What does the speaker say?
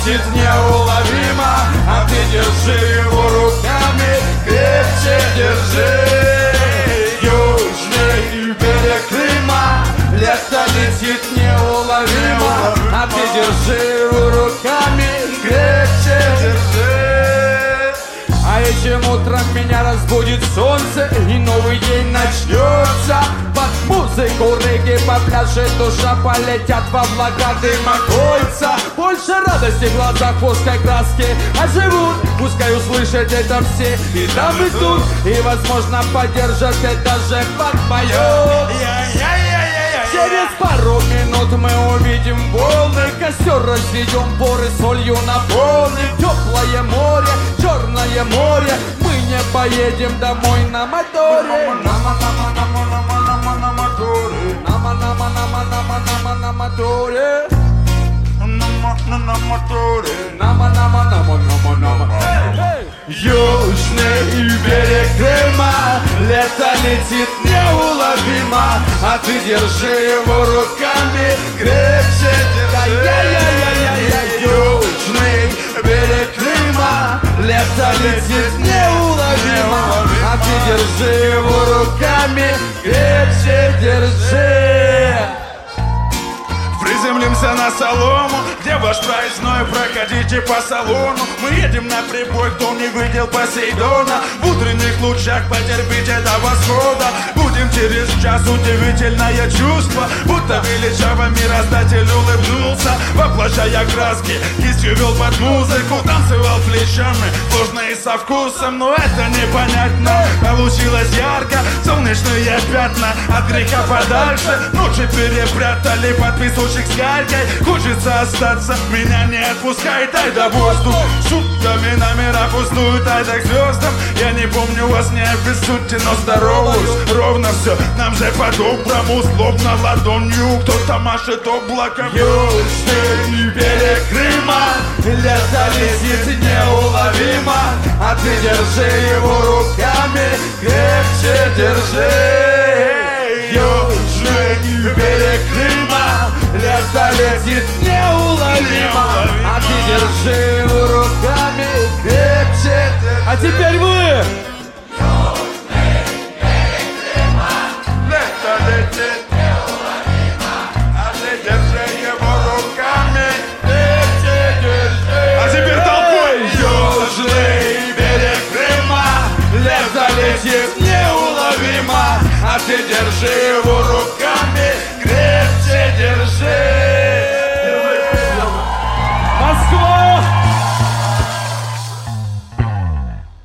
летит неуловимо, а ты держи его руками, крепче держи. Южный берег Крыма, лето летит неуловимо, а ты держи его руками, крепче держи. А этим утром меня разбудит солнце, и новый день начнется. Под музыку регги по пляже душа полетят во облака дыма кольца. Больше радости в глазах плоской краски оживут, пускай услышат это все и там, и тут, и возможно поддержат это же подпоет. Через пару минут мы увидим волны, костер разведем, поры солью наполним. Теплое море, черное море, мы не поедем домой на моторе. На моторе. Южный берег Крыма, лето летит неуловимо, а ты держи его руками, крепче держи. Южный берег Крыма, лето летит неуловимо, а ты держи его руками, крепче держи. Приземлимся на солому, где ваш проездной, проходите по салону. Мы едем на прибой, кто не видел Посейдона. В утренних лучах потерпите до восхода. Будем через час, удивительное чувство, будто величаво мироздатель улыбнулся, воплощая краски, кистью вел под музыку, танцевал плечами, сложно и со вкусом, но это непонятно. Получилось ярко, солнечные пятна, от греха подальше, ночи перепрятали под песочек с гарькой. Хочется остаться, меня не отпускай, дай да воздух. Сутками номера пустуют, дай да к звездам. Я не помню вас не обессудьте, но здороваюсь. Ровно все, нам же по-доброму, словно ладонью кто-то машет облаком. Южный берег Крыма, лето летит неуловимо, а ты держи его руками, крепче держи. Южный берег Крыма, лето летит неуловимо, а ты держи его руками, крепче держи. А теперь вы! Южный берег Крыма, лето летит неуловимо, а ты держи его руками, крепче держи. А теперь толпой! Южный берег Крыма, лето летит неуловимо, а ты держи его руками, крепче.